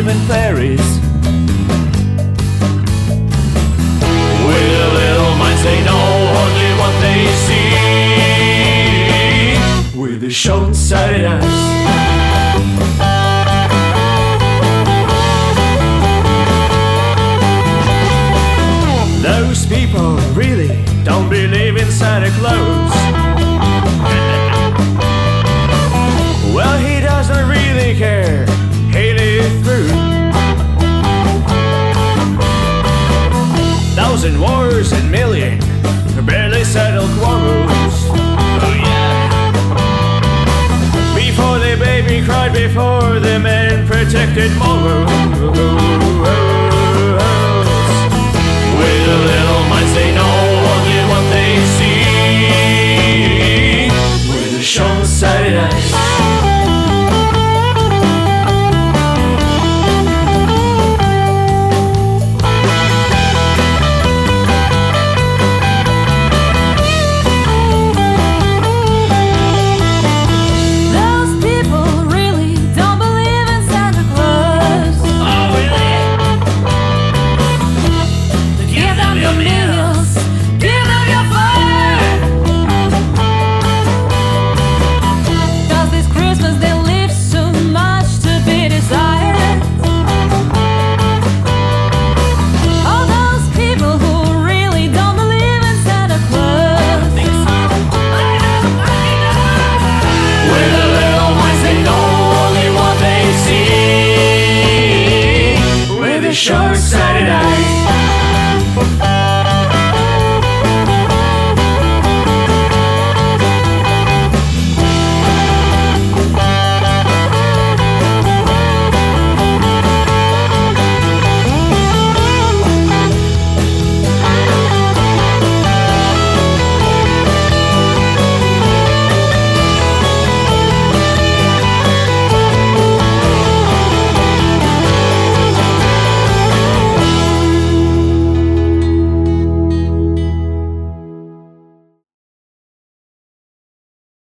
even fairies. With a little minds they know only what they see. With the short-sighted eyes. Those people really don't believe in Santa Claus. Well, he doesn't really care, he lived through 1,000 wars and million barely settled quarrels. Oh yeah. Before the baby cried, before the men protected more.